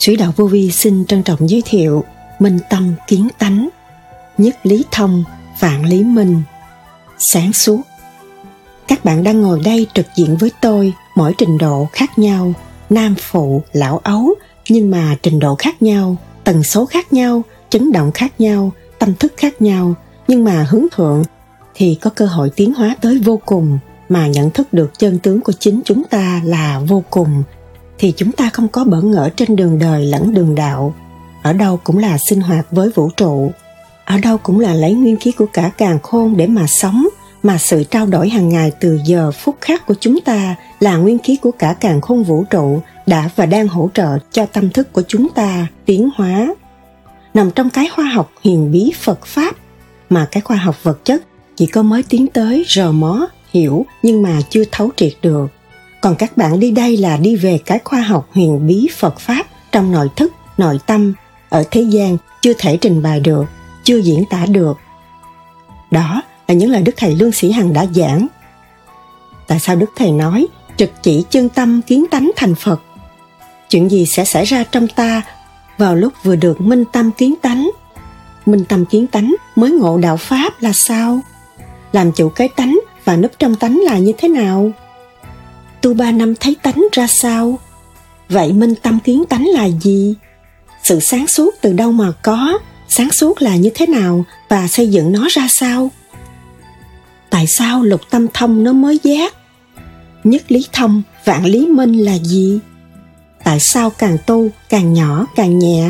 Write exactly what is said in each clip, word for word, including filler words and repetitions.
Sủy Đạo Vô Vi xin trân trọng giới thiệu Minh Tâm Kiến Tánh, Nhất Lý Thông, Vạn Lý Minh, Sáng Suốt. Các bạn đang ngồi đây trực diện với tôi, mỗi trình độ khác nhau, nam phụ, lão ấu, nhưng mà trình độ khác nhau, tần số khác nhau, chấn động khác nhau, tâm thức khác nhau, nhưng mà hướng thượng thì có cơ hội tiến hóa tới vô cùng, mà nhận thức được chân tướng của chính chúng ta là vô cùng, thì chúng ta không có bỡ ngỡ trên đường đời lẫn đường đạo. Ở đâu cũng là sinh hoạt với vũ trụ, ở đâu cũng là lấy nguyên khí của cả càn khôn để mà sống, mà sự trao đổi hàng ngày từ giờ phút khác của chúng ta là nguyên khí của cả càn khôn vũ trụ đã và đang hỗ trợ cho tâm thức của chúng ta tiến hóa. Nằm trong cái khoa học huyền bí Phật Pháp, mà cái khoa học vật chất chỉ có mới tiến tới rờ mó, hiểu nhưng mà chưa thấu triệt được. Còn các bạn đi đây là đi về cái khoa học huyền bí Phật Pháp trong nội thức, nội tâm, ở thế gian chưa thể trình bày được, chưa diễn tả được. Đó là những lời Đức Thầy Lương Sĩ Hằng đã giảng. Tại sao Đức Thầy nói trực chỉ chân tâm kiến tánh thành Phật? Chuyện gì sẽ xảy ra trong ta vào lúc vừa được minh tâm kiến tánh? Minh tâm kiến tánh mới ngộ đạo Pháp là sao? Làm chủ cái tánh và núp trong tánh là như thế nào? Tu ba năm thấy tánh ra sao? Vậy minh tâm kiến tánh là gì? Sự sáng suốt từ đâu mà có? Sáng suốt là như thế nào và xây dựng nó ra sao? Tại sao lục tâm thông nó mới giác? Nhất lý thông, vạn lý minh là gì? Tại sao càng tu càng nhỏ càng nhẹ?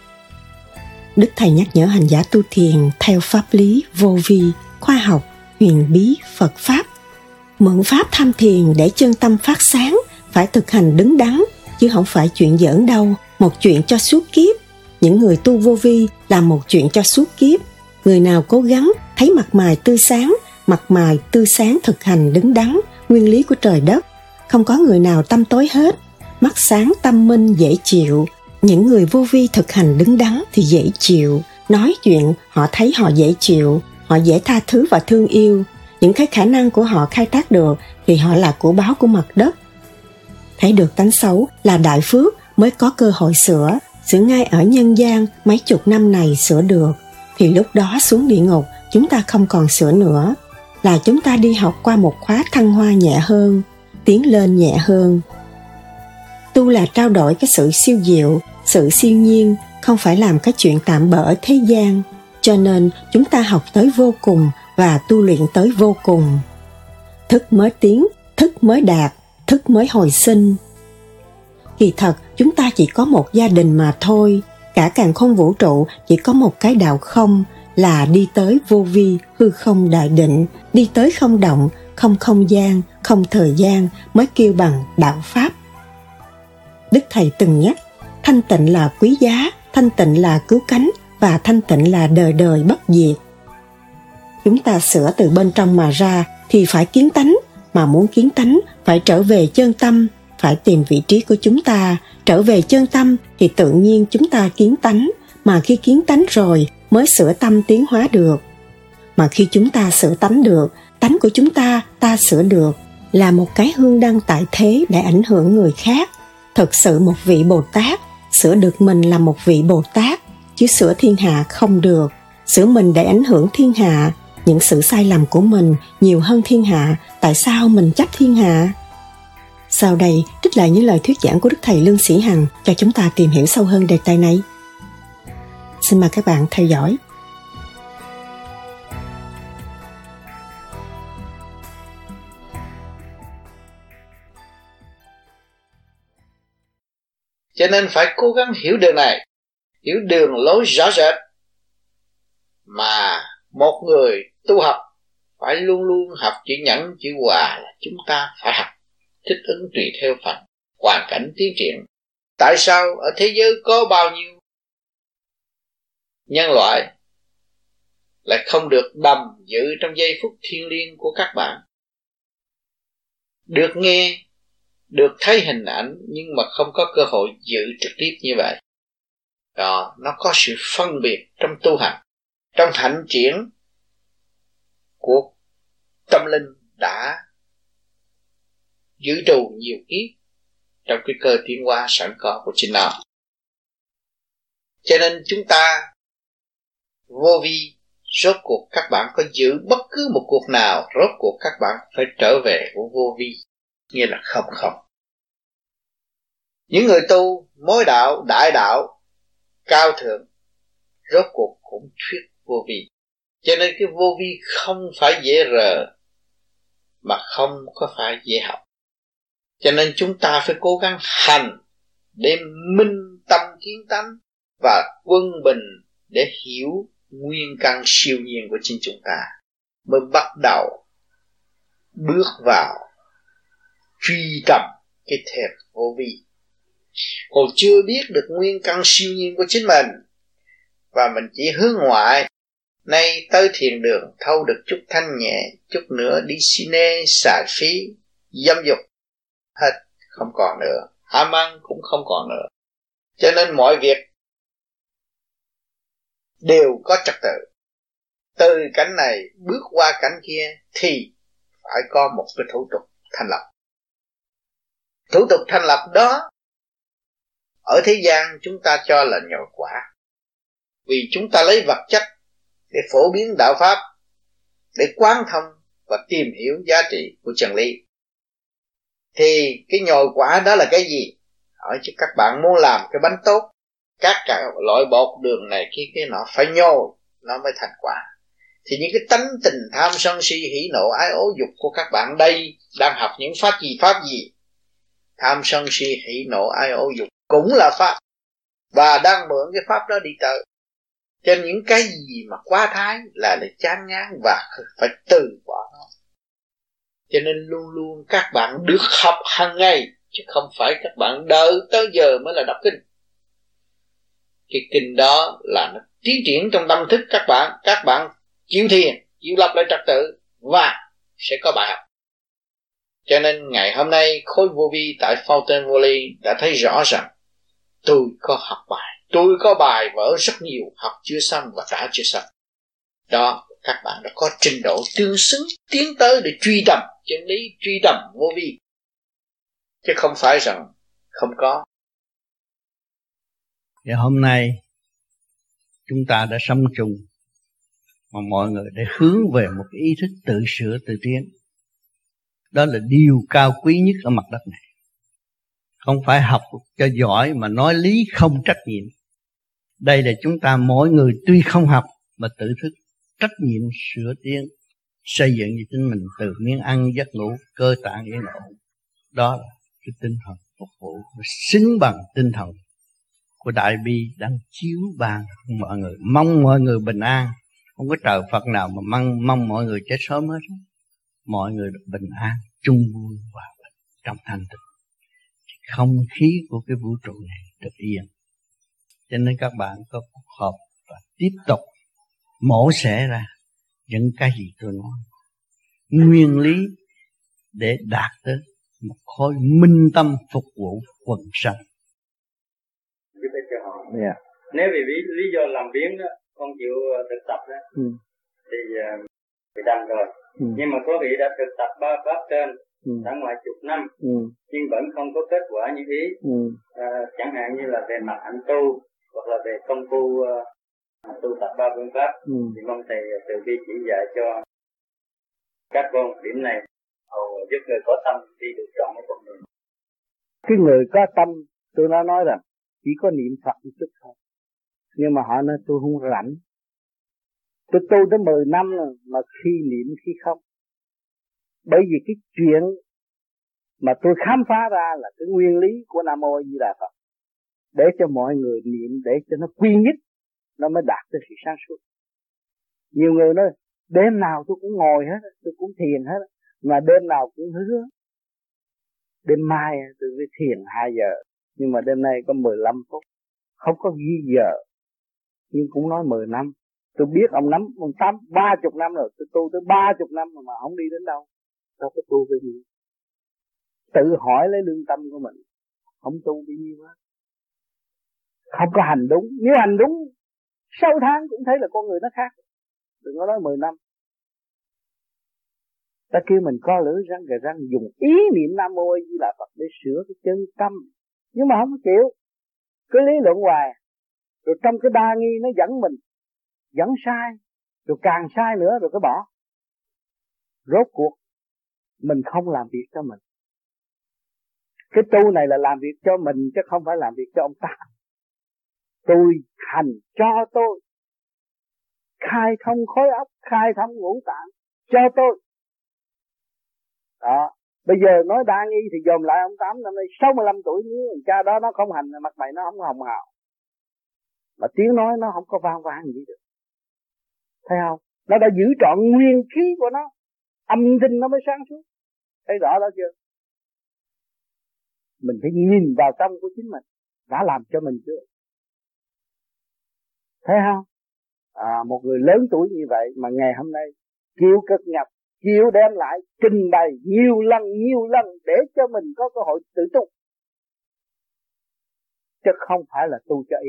Đức Thầy nhắc nhở hành giả tu thiền theo pháp lý vô vi, khoa học, huyền bí, Phật Pháp. Mượn Pháp tham thiền để chân tâm phát sáng, phải thực hành đứng đắn, chứ không phải chuyện giỡn đâu, một chuyện cho suốt kiếp. Những người tu vô vi làm một chuyện cho suốt kiếp. Người nào cố gắng thấy mặt mày tươi sáng, mặt mày tươi sáng thực hành đứng đắn, nguyên lý của trời đất. Không có người nào tâm tối hết, mắt sáng tâm minh dễ chịu. Những người vô vi thực hành đứng đắn thì dễ chịu, nói chuyện họ thấy họ dễ chịu, họ dễ tha thứ và thương yêu. Những cái khả năng của họ khai thác được thì họ là của báo của mặt đất. Thấy được tánh xấu là đại phước mới có cơ hội sửa, sửa ngay ở nhân gian mấy chục năm này sửa được, thì lúc đó xuống địa ngục chúng ta không còn sửa nữa, là chúng ta đi học qua một khóa thăng hoa nhẹ hơn, tiến lên nhẹ hơn. Tu là trao đổi cái sự siêu diệu, sự siêu nhiên, không phải làm cái chuyện tạm bợ ở thế gian, cho nên chúng ta học tới vô cùng và tu luyện tới vô cùng. Thức mới tiến, thức mới đạt, thức mới hồi sinh. Kỳ thật chúng ta chỉ có một gia đình mà thôi, cả càn khôn vũ trụ chỉ có một cái đạo không, là đi tới vô vi, hư không đại định, đi tới không động, không không gian, không thời gian mới kêu bằng đạo Pháp. Đức Thầy từng nhắc, thanh tịnh là quý giá, thanh tịnh là cứu cánh, và thanh tịnh là đời đời bất diệt. Chúng ta sửa từ bên trong mà ra thì phải kiến tánh, mà muốn kiến tánh phải trở về chân tâm, phải tìm vị trí của chúng ta, trở về chân tâm thì tự nhiên chúng ta kiến tánh, mà khi kiến tánh rồi mới sửa tâm tiến hóa được. Mà khi chúng ta sửa tánh được, tánh của chúng ta ta sửa được, là một cái hương đăng tại thế để ảnh hưởng người khác. Thực sự một vị Bồ Tát, sửa được mình là một vị Bồ Tát, chứ sửa thiên hạ không được. Sửa mình để ảnh hưởng thiên hạ, những sự sai lầm của mình nhiều hơn thiên hạ, tại sao mình chấp thiên hạ? Sau đây trích lại những lời thuyết giảng của Đức Thầy Lương Sĩ Hằng cho chúng ta tìm hiểu sâu hơn đề tài này. Xin mời các bạn theo dõi. Cho nên phải cố gắng hiểu đường này, hiểu đường lối rõ rệt. Mà một người tu học phải luôn luôn học chữ nhẫn, chữ hòa, là chúng ta phải học thích ứng tùy theo phần hoàn cảnh tiến triển. Tại sao ở thế giới có bao nhiêu nhân loại lại không được đầm giữ trong giây phút thiêng liêng của các bạn? Được nghe, được thấy hình ảnh, nhưng mà không có cơ hội giữ trực tiếp như vậy. Đó, nó có sự phân biệt trong tu hành, trong hạnh triển của tâm linh đã giữ trù nhiều kiếp trong cái cơ tiến hóa sẵn có của chính nó. Cho nên chúng ta vô vi, rốt cuộc các bạn có giữ bất cứ một cuộc nào, rốt cuộc các bạn phải trở về của vô vi, nghĩa là không không. Những người tu mối đạo, đại đạo, cao thượng, rốt cuộc cũng thuyết vô vi. Cho nên cái vô vi không phải dễ rờ, mà không có phải dễ học. Cho nên chúng ta phải cố gắng hành để minh tâm kiến tánh và quân bình để hiểu nguyên căn siêu nhiên của chính chúng ta, mới bắt đầu bước vào truy tầm cái thềm vô vi. Còn chưa biết được nguyên căn siêu nhiên của chính mình, và mình chỉ hướng ngoại, nay tới thiền đường thâu được chút thanh nhẹ, chút nữa đi cine xài phí dâm dục, hết không còn nữa, ham ăn cũng không còn nữa. Cho nên mọi việc đều có trật tự. Từ cảnh này bước qua cảnh kia thì phải có một cái thủ tục thành lập. Thủ tục thành lập đó ở thế gian chúng ta cho là nhồi quả, vì chúng ta lấy vật chất để phổ biến đạo pháp, để quán thông và tìm hiểu giá trị của chân lý. Thì cái nhồi quả đó là cái gì? Hỏi chứ các bạn muốn làm cái bánh tốt, các cả loại bột đường này kia kia nọ phải nhồi nó mới thành quả. Thì những cái tánh tình tham sân si hỉ nộ ái ố dục của các bạn đây đang học những pháp gì pháp gì? Tham sân si hỉ nộ ái ố dục cũng là pháp, và đang mượn cái pháp đó đi tới. Cho nên những cái gì mà quá thái là để chán ngán và phải từ bỏ nó. Cho nên luôn luôn các bạn được học hàng ngày, chứ không phải các bạn đợi tới giờ mới là đọc kinh. Cái kinh đó là nó tiến triển trong tâm thức các bạn. Các bạn chịu thiền, chịu lập lại trật tự và sẽ có bài học. Cho nên ngày hôm nay khối vô vi tại Fountain Valley đã thấy rõ rằng tôi có học bài, tôi có bài vở rất nhiều, học chưa xong và đã chưa xong. Đó, các bạn đã có trình độ tương xứng tiến tới để truy tầm chân lý, truy tầm vô vi, chứ không phải rằng không có. Thì hôm nay chúng ta đã sống chung, mà mọi người để hướng về một cái ý thức tự sửa tự tiến. Đó là điều cao quý nhất ở mặt đất này. Không phải học cho giỏi mà nói lý không trách nhiệm. Đây là chúng ta mỗi người tuy không học mà tự thức trách nhiệm sửa tiến, xây dựng cho chính mình từ miếng ăn giấc ngủ, cơ tạng yên ổn. Đó là cái tinh thần phục vụ xứng bằng tinh thần của Đại Bi đang chiếu ban mọi người, mong mọi người bình an. Không có trời Phật nào mà mong, mong mọi người chết sớm hết. Mọi người được bình an, chung vui và trong thanh tịnh. Không khí của cái vũ trụ này được yên. Cho nên các bạn có cuộc họp và tiếp tục mổ xẻ ra những cái gì tôi nói, nguyên lý để đạt tới một khối minh tâm phục vụ quần sanh. Yeah. Nếu vì lý, lý do làm biến đó, không chịu thực tập đó, ừ. thì uh, bị đành rồi. Ừ. Nhưng mà có vị đã thực tập ba pháp trên ừ. đã ngoài chục năm, ừ. nhưng vẫn không có kết quả như ý. Ừ. Uh, chẳng hạn như là về mặt hạnh tu hoặc là về công phu uh, tu tập ba phương pháp, ừ. thì mong thầy từ bi chỉ dạy cho các con điểm này, hầu giúp người có tâm đi được trọn cái con đường. Cái người có tâm, tôi đã nói rằng chỉ có niệm Phật một chút thôi. Nhưng mà họ nói tôi không rảnh. Tôi tu tới mười năm rồi mà khi niệm khi không. Bởi vì cái chuyện mà tôi khám phá ra là cái nguyên lý của Nam Mô A Di Đà Phật. Để cho mọi người niệm, để cho nó quy nhất, nó mới đạt tới sự sáng suốt. Nhiều người nói đêm nào tôi cũng ngồi hết, tôi cũng thiền hết, mà đêm nào cũng hứa đêm mai tôi mới thiền hai giờ. Nhưng mà đêm nay có mười lăm phút, không có ghi giờ, nhưng cũng nói mười năm. Tôi biết ông nắm, ông tám, ba chục năm rồi, tôi tu tới ba chục năm mà, mà không đi đến đâu. Sao có tu cái gì? Tự hỏi lấy lương tâm của mình, không tu bao nhiêu hết. Không có hành đúng, nếu hành đúng, sau tháng cũng thấy là con người nó khác. Đừng có nói mười năm. Ta kêu mình co lưỡi răng gà răng, dùng ý niệm Nam Mô A Di Đà Phật để sửa cái chân tâm. Nhưng mà không có chịu, cứ lý luận hoài. Rồi trong cái đa nghi nó dẫn mình, dẫn sai, rồi càng sai nữa rồi cái bỏ. Rốt cuộc mình không làm việc cho mình. Cái tu này là làm việc cho mình chứ không phải làm việc cho ông ta. Tôi hành cho tôi, khai thông khối óc, khai thông ngũ tạng cho tôi. Đó. Bây giờ nói đa nghi thì dòm lại ông Tám năm nay sáu mươi lăm tuổi, nếu cha đó nó không hành, mặt mày nó không hồng hào, mà tiếng nói nó không có vang vang gì được. Thấy không? Nó đã giữ trọn nguyên khí của nó, âm thanh nó mới sáng suốt. Thấy rõ đó chưa? Mình phải nhìn vào tâm của chính mình, đã làm cho mình chưa? Thấy không? À, một người lớn tuổi như vậy mà ngày hôm nay chịu cực nhập, chịu đem lại trình bày nhiều lần nhiều lần để cho mình có cơ hội tự tu, chứ không phải là tu cho y.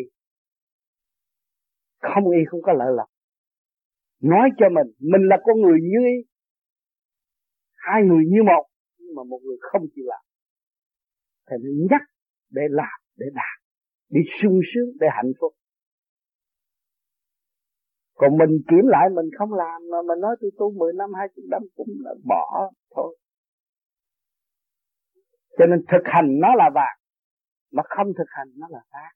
Không y không có lợi lộc. Nói cho mình, mình là con người như y, hai người như một, nhưng mà một người không chịu làm. Thì nó nhắc để làm, để đạt, để sung sướng, để hạnh phúc. Còn mình kiểm lại mình không làm mà mình nói tôi tu mười năm, hai mươi năm cũng là bỏ thôi. Cho nên thực hành nó là vàng, mà không thực hành nó là vàng.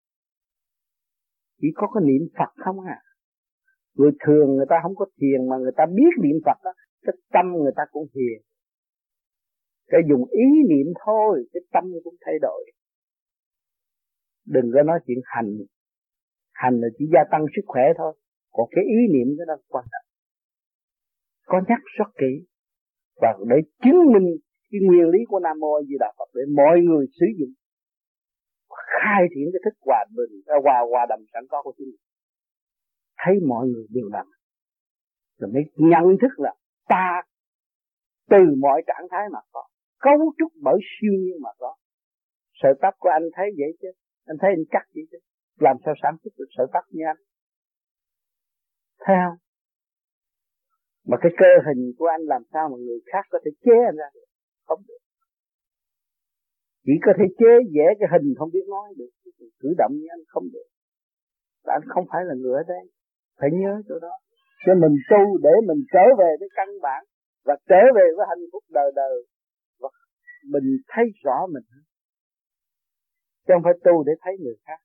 Chỉ có cái niệm Phật không à. Người thường người ta không có thiền mà người ta biết niệm Phật đó, cái tâm người ta cũng hiền. Cái dùng ý niệm thôi, cái tâm cũng thay đổi. Đừng có nói chuyện hành. Hành là chỉ gia tăng sức khỏe thôi. Còn cái ý niệm đó là quan trọng. Có nhắc rất kỹ. Và để chứng minh cái nguyên lý của Nam Mô A Di Đà Phật để mọi người sử dụng. Khai triển cái thức hòa bình, hòa hòa đầm sẵn có của chính mình. Thấy mọi người đều làm. Rồi mới nhận thức là ta từ mọi trạng thái mà có. Cấu trúc bởi siêu nhiên mà có. Sợi tóc của anh thấy vậy chứ. Anh thấy anh cắt vậy chứ. Làm sao sản xuất được sợi tóc như anh? Thấy không? Mà cái cơ hình của anh làm sao mà người khác có thể chế anh ra được? Không được. Chỉ có thể chế vẽ cái hình không biết nói được. Cử động như anh không được. Và anh không phải là người ở đây. Phải nhớ chỗ đó. Cho mình tu để mình trở về với căn bản. Và trở về với hạnh phúc đời đời. Và mình thấy rõ mình. Chứ không phải tu để thấy người khác.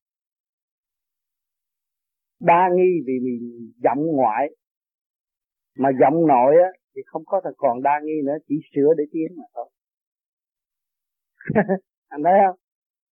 Đa nghi vì mình vọng ngoại. Mà vọng nội á thì không có thật còn đa nghi nữa. Chỉ sửa để tiến mà thôi. Anh thấy không?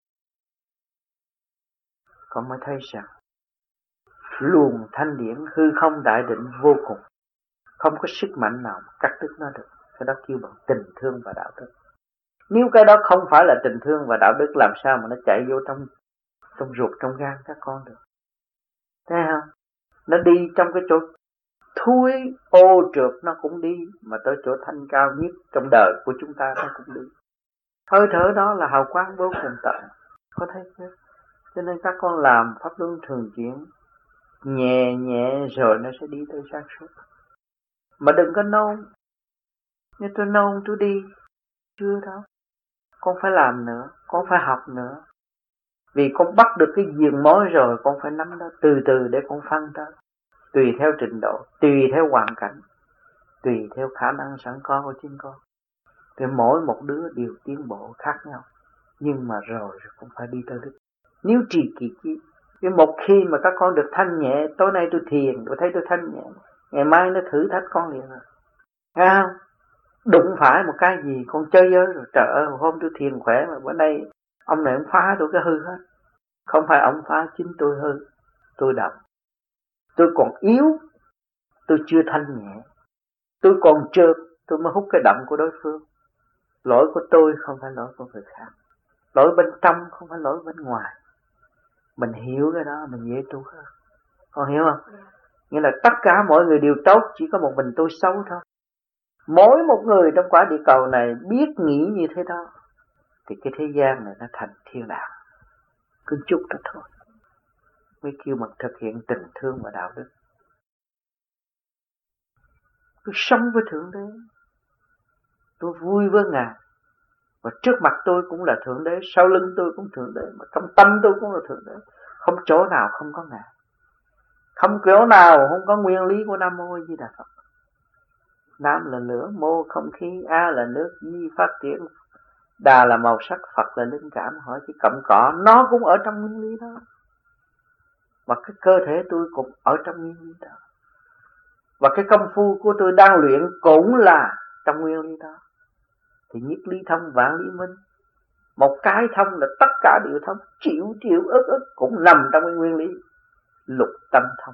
Con mới thấy rằng luồng thanh điển hư không đại định vô cùng, không có sức mạnh nào cắt đứt nó được. Cái đó kêu bằng tình thương và đạo đức. Nếu cái đó không phải là tình thương và đạo đức, làm sao mà nó chạy vô trong trong ruột trong gan các con được? Thấy không? Nó đi trong cái chỗ thui ô trượt nó cũng đi, mà tới chỗ thanh cao nhất trong đời của chúng ta nó cũng đi. Hơi thở đó là hào quang vô cùng tận. Có thấy chưa? Cho nên các con làm pháp luân thường chuyển nhẹ nhẹ rồi nó sẽ đi tới sáng suốt. Mà đừng có nôn. Nếu tôi nôn tôi đi. Chưa đâu. Con phải làm nữa. Con phải học nữa. Vì con bắt được cái giường mối rồi, con phải nắm đó từ từ để con phân ra. Tùy theo trình độ, tùy theo hoàn cảnh, tùy theo khả năng sẵn có của chính con. Thì mỗi một đứa đều tiến bộ khác nhau. Nhưng mà rồi cũng phải đi tới đích. Nếu trì kỳ chi. Vì một khi mà các con được thanh nhẹ, tối nay tôi thiền, tôi thấy tôi thanh nhẹ, ngày mai nó thử thách con liền rồi. Thấy không? Đụng phải một cái gì con chơi giới rồi. Trời ơi, hôm tôi thiền khỏe mà bữa nay ông này ông phá tôi cái hư hết. Không phải ông phá, chính tôi hư. Tôi động. Tôi còn yếu. Tôi chưa thanh nhẹ. Tôi còn trượt. Tôi mới hút cái động của đối phương. Lỗi của tôi không phải lỗi của người khác. Lỗi bên trong không phải lỗi bên ngoài. Mình hiểu cái đó mình dễ tu hơn. Con hiểu không? Nghĩa là tất cả mọi người đều tốt, chỉ có một mình tôi xấu thôi. Mỗi một người trong quả địa cầu này biết nghĩ như thế đó, thì cái thế gian này nó thành thiên đàng. Cứ chút đó thôi. Mới kêu bằng thực hiện tình thương và đạo đức. Tôi sống với Thượng Đế. Tôi vui với Ngài. Và trước mặt tôi cũng là Thượng Đế, sau lưng tôi cũng Thượng Đế, mà trong tâm tôi cũng là Thượng Đế. không chỗ nào không có Ngài, không chỗ nào không có nguyên lý của Nam Mô A Di Đà Phật. Nam là lửa, mô không khí, A là nước, Di phát triển, Đà là màu sắc, Phật là linh cảm. Hỏi chỉ cặm cỏ, nó cũng ở trong nguyên lý đó. Và cái cơ thể tôi cũng ở trong nguyên lý đó. Và cái công phu của tôi đang luyện cũng là trong nguyên lý đó. Thì nhất lý thông vạn lý minh. Một cái thông là tất cả đều thông. Triệu triệu ức ức cũng nằm trong cái nguyên lý lục tâm thông.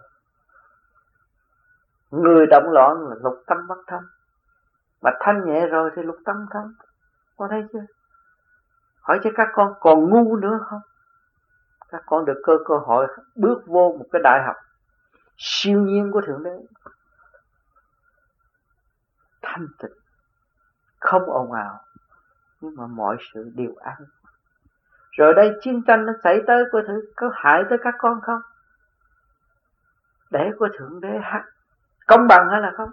Người động loạn là lục tâm bất thông. Mà thanh nhẹ rồi thì lục tâm thông. Có thấy chưa? Hỏi cho các con còn ngu nữa không? Các con được cơ cơ hội bước vô một cái đại học siêu nhiên của Thượng Đế, thanh tịnh, không ồn ào, nhưng mà mọi sự đều an. Rồi đây chiến tranh nó xảy tới, có thử có hại tới các con không? Để của Thượng Đế công bằng hay là không?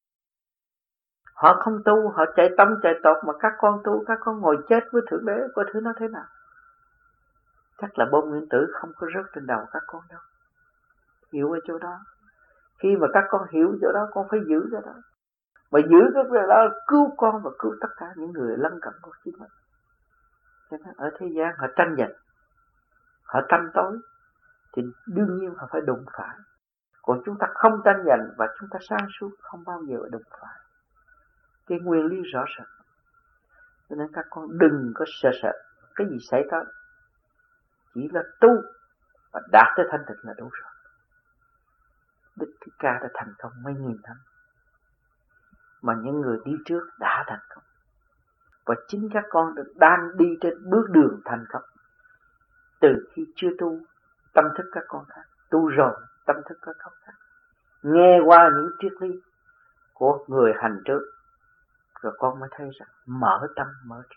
Họ không tu, họ chạy tâm chạy tột, mà các con tu, các con ngồi chết với Thượng Đế, có thứ nó thế nào? Chắc là bom nguyên tử không có rớt trên đầu các con đâu. Hiểu ở chỗ đó. Khi mà các con hiểu chỗ đó, con phải giữ cái đó. Mà giữ cái việc đó cứu con và cứu tất cả những người lân cận của chính mình. Cho nên ở thế gian họ tranh giành, họ tâm tối, thì đương nhiên họ phải đụng phải. Còn chúng ta không tranh giành và chúng ta sáng suốt, không bao giờ đụng phải. Cái nguyên lý rõ ràng. Cho nên các con đừng có sợ sợ cái gì xảy tới. Chỉ là tu và đạt tới thanh tịnh là đủ rồi. Đức Thích Ca đã thành công mấy nghìn năm, mà những người đi trước đã thành công. Và chính các con được đang đi trên bước đường thành công. Từ khi chưa tu, tâm thức các con khác. Tu rồi, tâm thức các con khác. Nghe qua những triết lý của người hành trước, rồi con mới thấy rằng mở tâm, mở trí.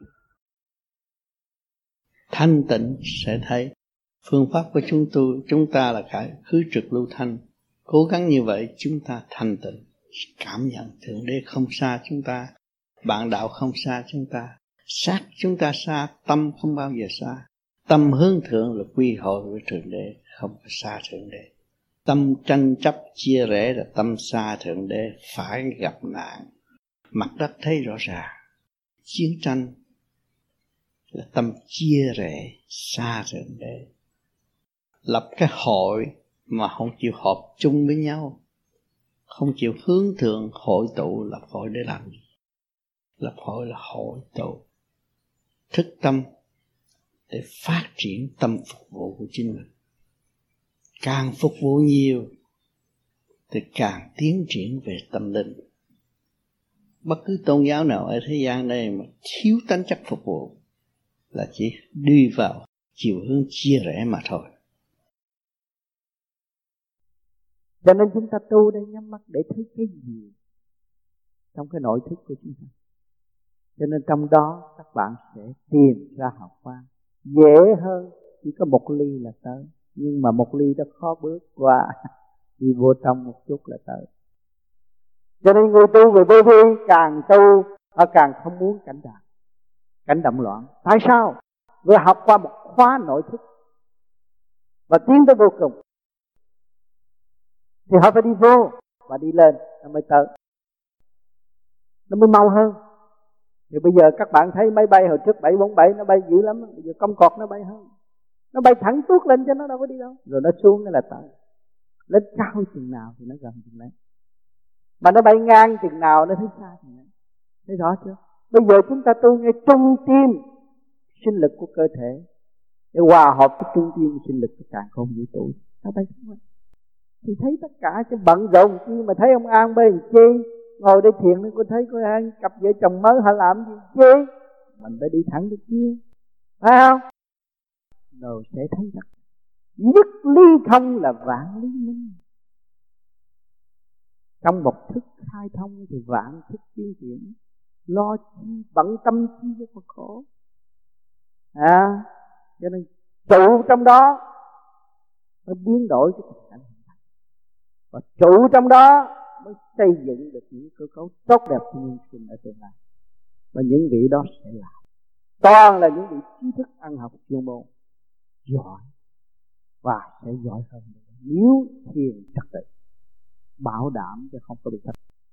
Thanh tịnh sẽ thấy. Phương pháp của chúng tôi, chúng ta là cái khứ trực lưu thanh. Cố gắng như vậy chúng ta thanh tịnh, cảm nhận Thượng Đế không xa chúng ta, bạn đạo không xa chúng ta, xác chúng ta xa, tâm không bao giờ xa. Tâm hướng thượng là quy hội với Thượng Đế, không có xa Thượng Đế. Tâm tranh chấp chia rẽ là tâm xa Thượng Đế, phải gặp nạn. Mặt đất thấy rõ ràng, chiến tranh là tâm chia rẽ xa Thượng Đế. Lập cái hội mà không chịu họp chung với nhau, không chịu hướng thượng hội tụ, lập hội để làm gì? Lập hội là hội tụ thức tâm để phát triển tâm phục vụ của chính mình. Càng phục vụ nhiều thì càng tiến triển về tâm linh. Bất cứ tôn giáo nào ở thế gian này mà thiếu tánh chất phục vụ là chỉ đi vào chiều hướng chia rẽ mà thôi. Cho nên chúng ta tu đây, nhắm mắt để thấy cái gì trong cái nội thức của chúng ta. Cho nên trong đó các bạn sẽ tìm ra hào quang dễ hơn. Chỉ có một ly là tới, nhưng mà một ly đó khó bước qua, đi vô trong một chút là tới. Cho nên người tu về vô vi càng tu họ càng không muốn cảnh đạo, cảnh động loạn. Tại sao? Vì học qua một khóa nội thức và tiến tới vô cùng, thì họ phải đi vô và đi lên nó mới tới, nó mới mau hơn. Thì bây giờ các bạn thấy máy bay hồi trước bảy bốn bảy nó bay dữ lắm, bây giờ công cọt nó bay hơn, nó bay thẳng tuốt lên cho nó đâu có đi đâu, rồi nó xuống nó là tới. Lên cao chừng nào thì nó gần chừng đấy, mà nó bay ngang chừng nào nó thấy xa chừng đấy. Thấy rõ chưa? Bây giờ chúng ta tu ngay trung tim sinh lực của cơ thể để hòa hợp với trung tim sinh lực của càn khôn vũ trụ. Sao bay xuống thì thấy tất cả, chứ bận rộn chi mà thấy ông An bên chi, ngồi đây thiền nên cô thấy cô An cặp vợ chồng mới họ làm gì chi, mình phải đi thẳng được kia, phải không? Rồi sẽ thấy rằng nhất ly thông là vạn lý minh. Trong một thức khai thông thì vạn thức tiến triển. Lo chi bận tâm chi cho Phật khổ à, cho nên trụ trong đó mới biến đổi cái tình cảnh, và trụ trong đó mới xây dựng được những cơ cấu tốt đẹp cho nhân sinh ở tương lai. Và những vị đó sẽ làm toàn là những vị trí thức ăn học chuyên môn giỏi, và sẽ giỏi hơn nếu thiền trật tự, bảo đảm cho không có bị thất.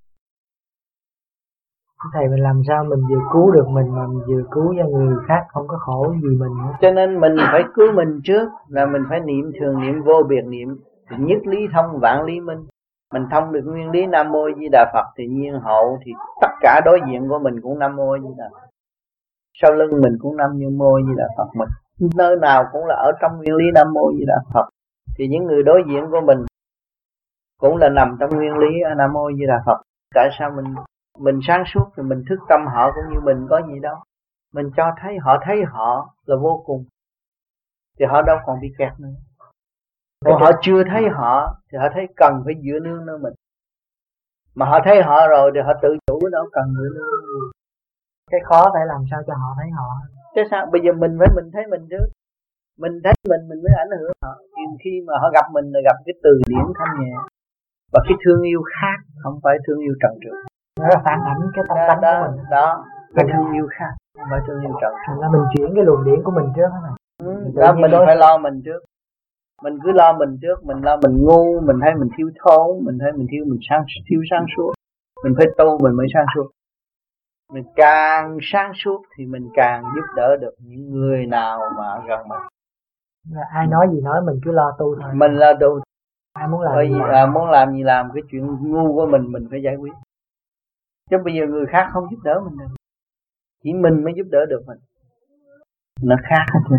Thầy, mình làm sao mình vừa cứu được mình mà mình vừa cứu cho người khác không có khổ gì mình nữa. Cho nên mình phải cứu mình trước, là mình phải niệm thường niệm vô biệt niệm nhất lý thông vạn lý minh. Mình thông được nguyên lý Nam Mô Di Đà Phật thì nhiên hậu, thì tất cả đối diện của mình cũng Nam Mô Di Đà Phật, sau lưng mình cũng Nam Mô Di Đà Phật, mình nơi nào cũng là ở trong nguyên lý Nam Mô Di Đà Phật. Thì những người đối diện của mình cũng là nằm trong nguyên lý Nam Mô Di Đà Phật. Tại sao mình mình sáng suốt thì mình thức tâm họ cũng như mình có gì đâu. Mình cho thấy họ thấy họ là vô cùng, thì họ đâu còn bị kẹt nữa. Còn họ chưa thấy họ thì họ thấy cần phải dựa nương nơi mình. Mà họ thấy họ rồi thì họ tự chủ, đâu cần dựa nương. Cái khó phải làm sao cho họ thấy họ. Chứ sao bây giờ mình phải mình thấy mình trước. Mình thấy mình mình mới ảnh hưởng họ. Khi mà họ gặp mình là gặp cái từ điển thanh nhẹ và cái thương yêu khác, không phải thương yêu trần trượt. Nó là phản ảnh cái tâm tánh của mình. Đó, cái thương yêu khác, không phải thương yêu trần trượt. Là mình chuyển cái luồng điển của mình trước này. Ừ, đó mình đối... phải lo mình trước. Mình cứ lo mình trước, mình lo mình ngu, mình thấy mình thiếu thốn, mình thấy mình thiếu mình sáng thiếu sáng suốt. Mình phải tu mình mới sáng suốt. Mình càng sáng suốt thì mình càng giúp đỡ được những người nào mà gần mình. Ai nói gì nói mình cứ lo tu thôi. Mình lo tu. Ai muốn làm Bởi gì vì, làm. À, muốn làm gì làm, cái chuyện ngu của mình mình phải giải quyết. Chứ bây giờ người khác không giúp đỡ mình được, chỉ mình mới giúp đỡ được mình. Nó khác hết.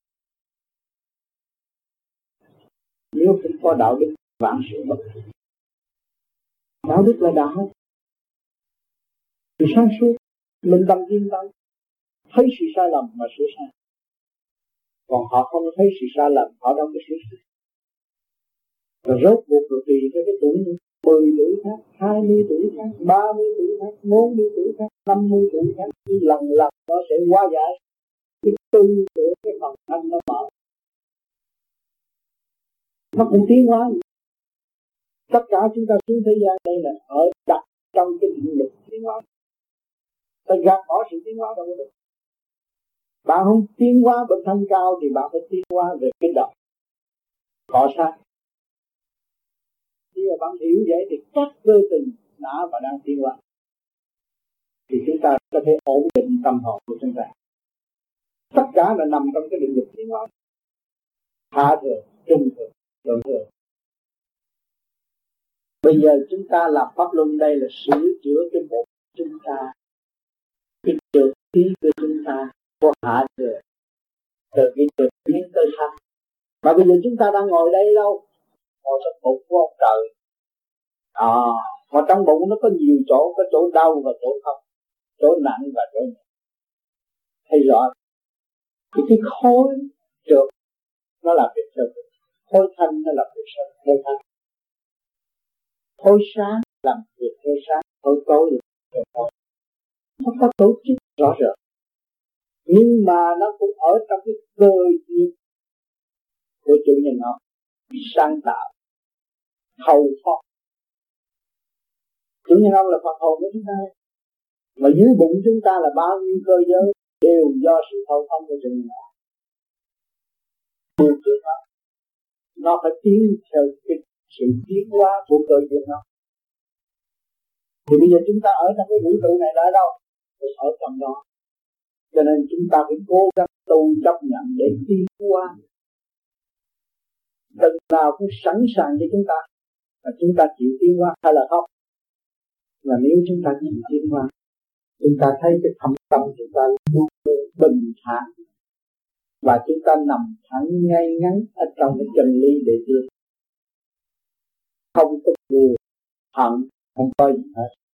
Nếu không có đạo đức, vạn sự bất thành. Đạo đức là đạo, thì sáng suốt, mình tâm yên tâm, thấy sự sai lầm mà sửa sai. Còn họ không thấy sự sai lầm, họ đâu có sửa sai. Rồi rốt cuộc rồi tùy theo cái tuổi mười tuổi khác, hai mươi tuổi khác, ba mươi tuổi khác, bốn mươi tuổi khác, năm mươi tuổi khác, thì lần lần nó sẽ hóa giải. Cái tư tưởng cái phần thanh nó mở, nó cũng tiến hóa. Tất cả chúng ta xuống thế gian đây là ở đặt trong cái định lực tiến hóa. Ta gạt bỏ sự tiến hóa đâu có được. Bạn không tiến hóa bậc thanh cao thì bạn phải tiến hóa về cái đạo cọ sát. Khi mà bạn hiểu vậy thì các cơ tình đã và đang tiến hóa, thì chúng ta có thể ổn định tâm hồn của chúng ta. Tất cả là nằm trong cái định lực tiến hóa. Hạ thừa, trung thừa, thượng thừa. Bây giờ chúng ta làm pháp luân đây là sửa chữa cái bộ chúng ta, cái trượt khí của chúng ta có hạ thừa, từ cái trượt biến tới thanh. Mà bây giờ chúng ta đang ngồi đây đâu? Ngồi trong bụng của ông trời. À, mà trong bụng nó có nhiều chỗ, có chỗ đau và chỗ không, chỗ nặng và chỗ nhẹ. Thấy rõ. Thì cái khối trượt nó là việc sơ thực, khối thanh nó là việc sơ theo thanh. Khối sáng làm việc theo sáng, khối tối là theo tối. Nó có tổ chức rõ rệt, nhưng mà nó cũng ở trong cái cơ duyên của chủ nhân nó, sáng tạo, thâu thoát. Chủ nhân ông là Phật hồn của chúng ta, mà dưới bụng chúng ta là bao nhiêu cơ giới đều do sự thâu thông của chủ nhân ông. Điều kiện đó, nó phải tiến theo cái sự tiến hóa của cơ duyên nó. Thì bây giờ chúng ta ở trong cái vũ trụ này là ở đâu? Ở trong đó. Cho nên chúng ta phải cố gắng tu chấp nhận để tiến hóa. Từng nào cũng sẵn sàng cho chúng ta, và chúng ta chịu tiến hóa hay là không. Và nếu chúng ta chịu tiến hóa, chúng ta thấy cái thâm tâm chúng ta luôn luôn bình thản, và chúng ta nằm thẳng ngay ngắn ở trong cái chân lý để tiến. Không có buồn, hận, không có gì hết.